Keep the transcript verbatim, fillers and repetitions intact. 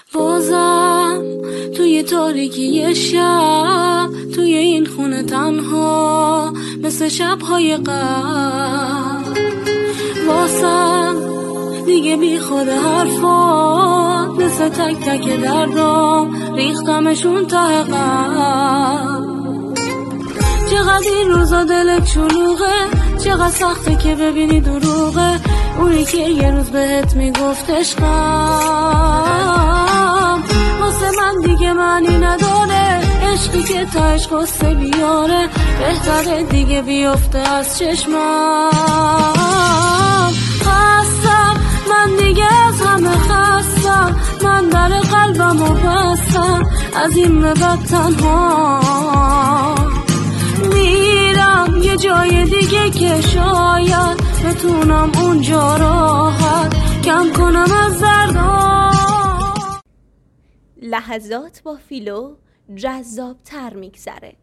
بازم توی تاریکی شب، توی این خونه تنها مثل شب‌های قبل، واسم دیگه بی خود حرفات مثل تک تک دردام ریختمشون ته قلب. چقدر این روزا دلت شلوغه، چقدر سخته که ببینی دروغه اونی که یه روز بهت میگفت عشقم. واسه من دیگه معنی نداره عشقی که تا عشق قصه بیاره، بهتره دیگه بیفته از چشمم. خستم من دیگه از همه خستم، من در قلبمو بستم از این به بعد تنها میرم یه جای دیگه که شاید بتونم اونجا راحت کم کنم از دردام. لحظات با فیلو جذاب تر میگذره.